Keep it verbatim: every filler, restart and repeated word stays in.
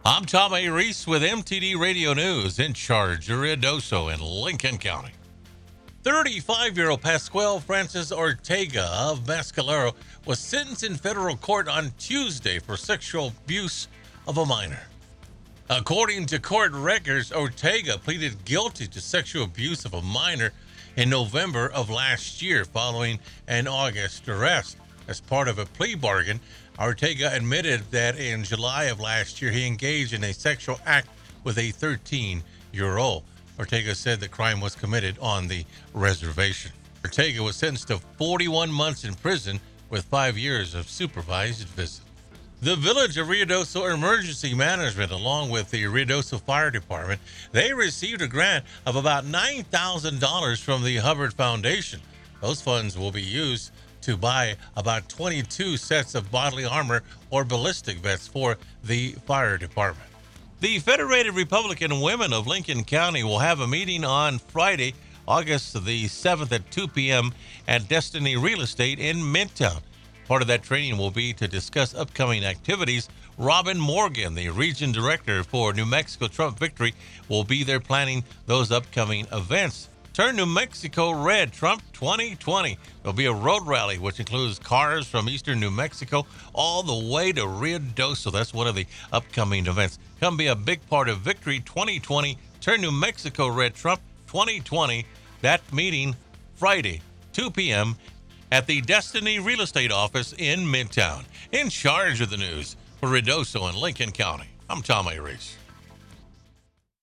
I'm Tom A. Reese with M T D Radio News, in charge of Ruidoso in Lincoln County. thirty-five-year-old Pascual Francis Ortega of Mescalero was sentenced in federal court on Tuesday for sexual abuse of a minor. According to court records, Ortega pleaded guilty to sexual abuse of a minor in November of last year following an August arrest. As part of a plea bargain, Ortega admitted that in July of last year he engaged in a sexual act with a thirteen-year-old. Ortega said the crime was committed on the reservation. Ortega was sentenced to forty-one months in prison with five years of supervised visits. The Village of Ruidoso Emergency Management, along with the Ruidoso Fire Department, they received a grant of about nine thousand dollars from the Hubbard Foundation. Those funds will be used to buy about twenty-two sets of bodily armor or ballistic vests for the fire department. The Federated Republican Women of Lincoln County will have a meeting on Friday, August the seventh at two p.m. at Destiny Real Estate in Midtown. Part of that training will be to discuss upcoming activities. Robin Morgan, the region director for New Mexico Trump Victory, will be there planning those upcoming events. Turn New Mexico red, Trump twenty twenty. There'll be a road rally, which includes cars from eastern New Mexico all the way to Ruidoso. That's one of the upcoming events. Come be a big part of Victory twenty twenty. Turn New Mexico red, Trump twenty twenty. That meeting Friday, two p.m. at the Destiny Real Estate office in Midtown. In charge of the news for Ruidoso and Lincoln County, I'm Tom A. Reese.